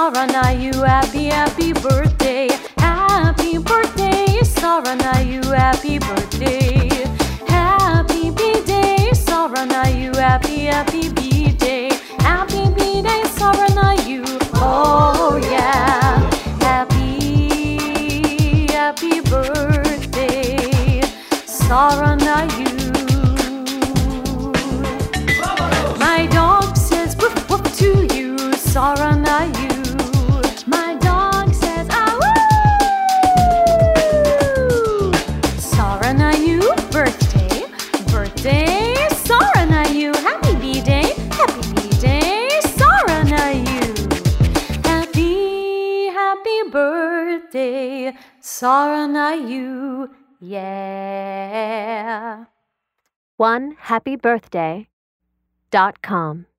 Saranayu, happy, happy birthday. Happy birthday, Saranayu, happy birthday. Happy B-Day, Saranayu, happy, happy B-Day. Happy B-Day, Saranayu, oh yeah. Happy, happy birthday, Saranayu. My dog says woof woof to you, Saranayu. My dog says ah woo. Saranayu, birthday, birthday, Saranayu. Happy B-Day, happy B-Day, Saranayu. Happy, happy birthday, Saranayu, yeah. OneHappyBirthday.com